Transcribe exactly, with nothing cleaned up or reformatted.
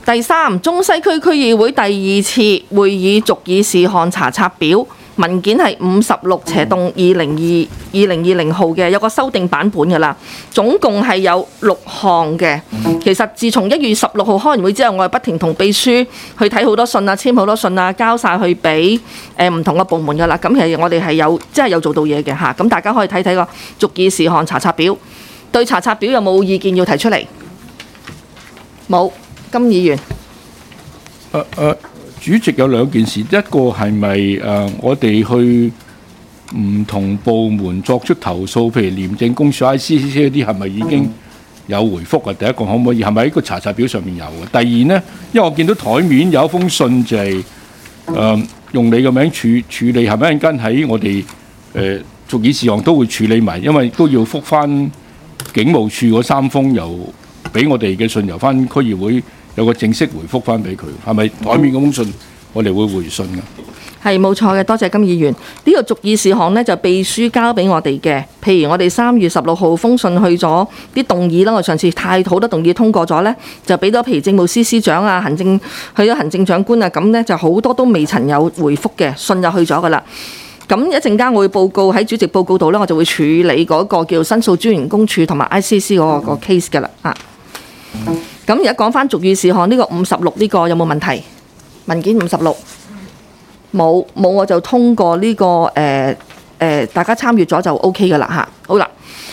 第三，中西區區議會第二次會議續議事項查冊表文件係五十六斜棟二零二二零二零號嘅，有個修訂版本㗎啦，總共係有六項嘅。其實自從一月十六號開完會之後，我係不停同秘書去睇好多信啊，簽好多信啊，交晒去俾誒唔同嘅部門㗎啦。咁其實我哋係有即係有做到嘢嘅嚇。咁大家可以睇睇個續議事項查冊表。對查冊表有冇意見要提出嚟？冇。金議員。 誒誒，主席有兩件事，一個係咪誒我哋去唔同部門作出投訴，譬如廉政公署、I C C C 嗰啲，係咪已經有回覆啊？第一個可唔可以係咪喺個查冊表上面有嘅？第二呢，因為我見到台面有一封信就係、是、誒、呃、用你嘅名處處理，係咪一陣間喺我哋誒續議事項都會處理埋，因為都要覆翻警務處嗰三封由俾我哋嘅信，由翻區議會有個正式回覆翻俾佢，係咪台面嗰封信我哋會回信㗎？ 係冇錯嘅，多謝金議員。呢、這個續議事項呢，就秘書交俾我哋嘅，譬如我哋三月十六號封信去咗啲動議啦，我上次太好多動議通過咗呢，就俾咗譬如政務司司長啊、行政去咗行政長官啊，咁呢就好多都未曾有回覆嘅信就去咗㗎啦。咁一陣間我會報告喺主席報告度呢，我就會處理嗰個叫申訴專員公署同埋 I C C 嗰個 case 㗎啦啊。咁而家講翻續議事項呢個五十六呢個有冇問題？文件五十六冇冇，我就通過呢、這個誒誒、呃呃，大家參與咗就 O K 㗎啦嚇。好啦，